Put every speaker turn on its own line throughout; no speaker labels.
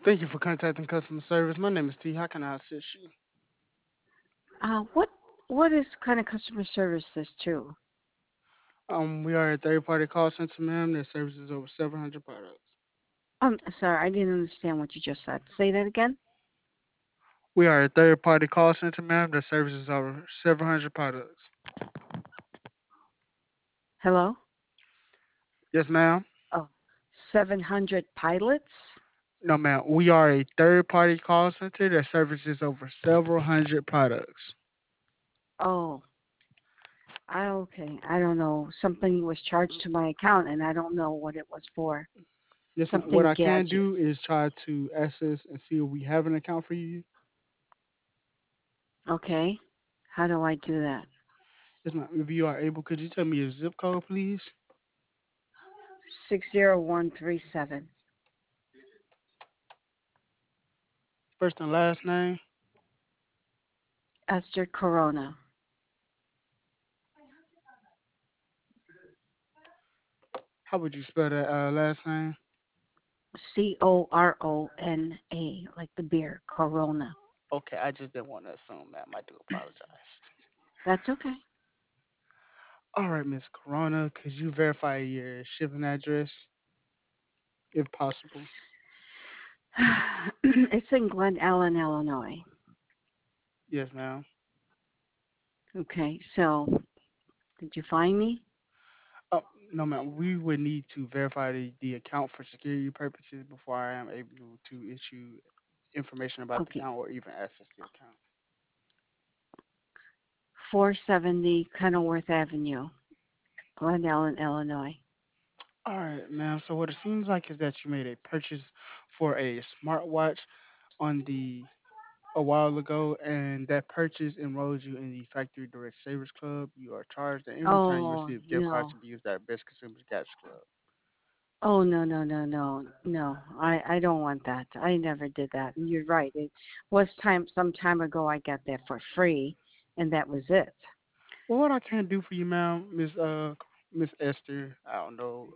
Thank you for contacting customer service. My name is T. How can I assist you?
What is kind of customer service this too?
We are a third-party call center, ma'am, that services over 700 products.
Sorry, I didn't understand what you just said. Say that again.
We are a third-party call center, ma'am, that services over 700 products.
Hello?
Yes, ma'am.
Oh, 700 pilots?
No, ma'am. We are a third-party call center that services over several hundred products.
Oh, okay. I don't know. Something was charged to my account and I don't know what it was for.
Yes, ma'am. What
Something
I can
gadget.
do is try to access and see if we have an account for you.
Okay. How do I do that?
Yes, ma'am. If you are able, could you tell me your zip code, please?
60137.
First and last name.
Esther Corona.
How would you spell that last name?
Corona, like the beer, Corona.
Okay, I just didn't want to assume, ma'am. I do apologize.
That's okay.
All right, Miss Corona, could you verify your shipping address, if possible?
It's in Glen Ellen, Illinois.
Yes, ma'am.
Okay, so did you find me?
Oh, no, ma'am. We would need to verify the account for security purposes before I am able to issue information about the
Okay,
account or even access the account.
470 Kenilworth Avenue, Glen Ellen, Illinois.
All right, ma'am. So what it seems like is that you made a purchase for a smartwatch on the a while ago, and that purchase enrolls you in the Factory Direct Savers Club. You are charged, and in return, you
Oh,
receive gift cards
no.
to be used at Best Consumers Gadgets Club.
Oh, no, no, no, no, no. I don't want that. I never did that. And you're right. It was some time ago I got that for free, and that was it.
Well, what I can do for you, ma'am, Miss Esther, I don't know.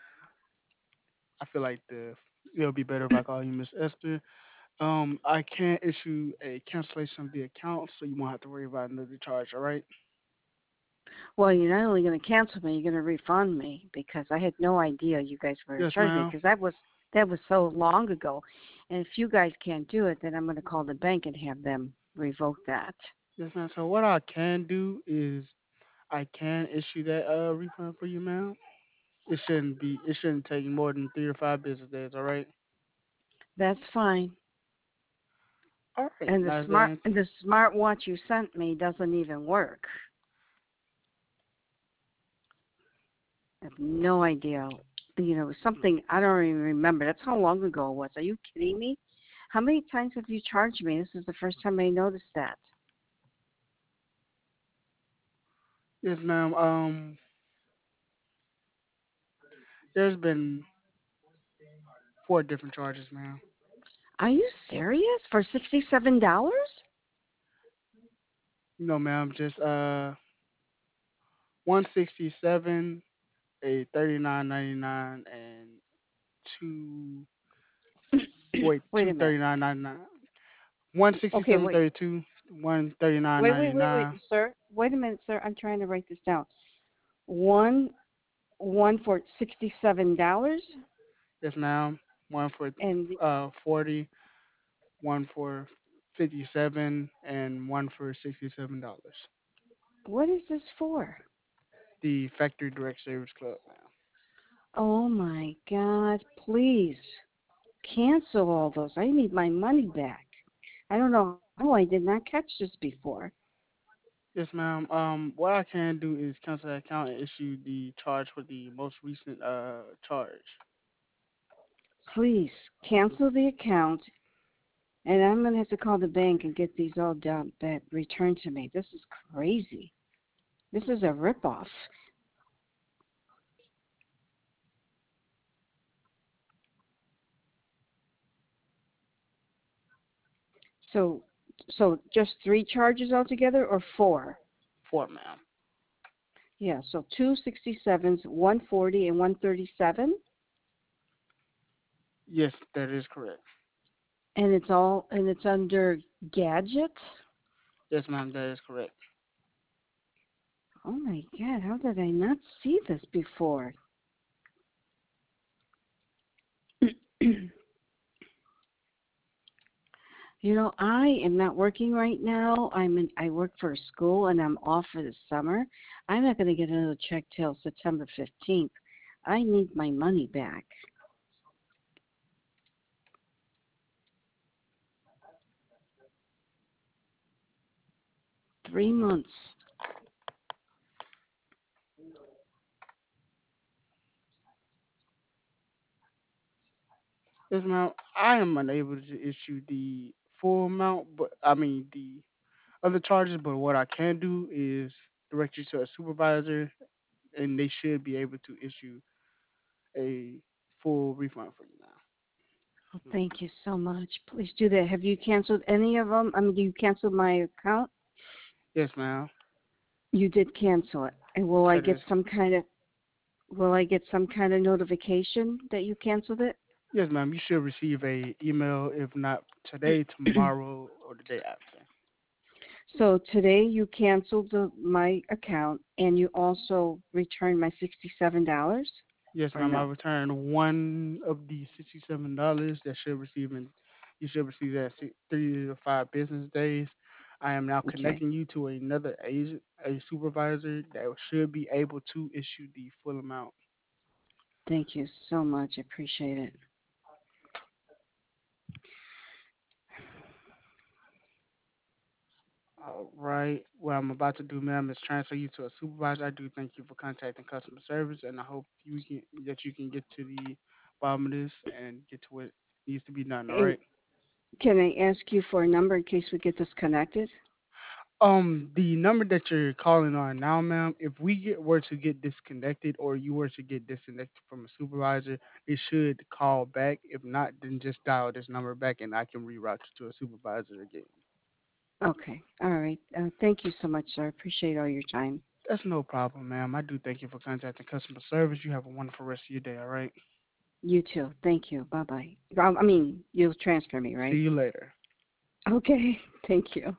I feel like it'll be better if I call you Miss Esther. I can issue a cancellation of the account, so you won't have to worry about another charge. All right?
Well, you're not only going to cancel me, you're going to refund me because I had no idea you guys were
Yes,
charging me
ma'am.
because that was so long ago. And if you guys can't do it, then I'm going to call the bank and have them revoke that.
Yes, ma'am. So what I can do is I can issue that refund for you, ma'am. It shouldn't take more than 3 to 5 business days. All right?
That's fine.
All right.
And the
Now is
smart
that
the smartwatch you sent me doesn't even work. I have no idea. Something I don't even remember. That's how long ago it was. Are you kidding me? How many times have you charged me? This is the first time I noticed that.
yes, ma'am. There's been 4 different charges, ma'am.
Are you serious? For $67?
No, ma'am. Just 167, a 39.99, and two. Wait,
Wait
two
a minute.
39.99. One sixty
Okay,
seven
wait.
32, 139
Wait,
99.
sir. Wait a minute, sir. I'm trying to write this down. One one for $67
Yes, ma'am. One for
and
40, one for 57, and one for $67.
what is this for?
The Factory Direct Savers Club, ma'am.
Oh my God, please cancel all those. I need my money back. I don't know how I did not catch this before.
Yes, ma'am. What I can do is cancel the account and issue the charge for the most recent charge.
Please cancel the account and I'm going to have to call the bank and get these all done that returned to me. This is crazy. This is a ripoff. So just three charges altogether or four?
4, ma'am.
Yeah, so two 67s, 140 and 137.
Yes, that is correct.
and it's under gadget.
Yes, ma'am, that is correct.
Oh my God, how did I not see this before? I am not working right now. I work for a school and I'm off for the summer. I'm not going to get another check till September 15th. I need my money back. 3 months.
Yes, ma'am. I am unable to issue the full amount, but I mean the other charges. But what I can do is direct you to a supervisor, and they should be able to issue a full refund for you now.
Oh, thank you so much. Please do that. Have you canceled any of them? I mean, you canceled my account?
Yes, ma'am.
You did cancel it. And
That is
will I get some kind of notification that you canceled it?
yes, ma'am. You should receive a email if not today, tomorrow, or the day after.
So today you canceled my account and you also returned my $67
Yes,
or
ma'am. I
no?
returned one of the $67 that you should receive that 3 to 5 business days. I am now
Okay.
connecting you to another agent, a supervisor that should be able to issue the full amount.
Thank you so much. I appreciate it.
All right. What I'm about to do, ma'am, is transfer you to a supervisor. I do thank you for contacting customer service, and I hope you can get to the bottom of this and get to what needs to be done. All
And
right.
can I ask you for a number in case we get disconnected?
The number that you're calling on now, ma'am, if were to get disconnected or you were to get disconnected from a supervisor, it should call back. If not, then just dial this number back and I can reroute you to a supervisor again.
Okay. All right. Thank you so much, sir. I appreciate all your time.
That's no problem, ma'am. I do thank you for contacting customer service. You have a wonderful rest of your day, all right?
You too. Thank you. Bye bye. I mean, you'll transfer me,
See
right?
you later.
Okay. Thank you.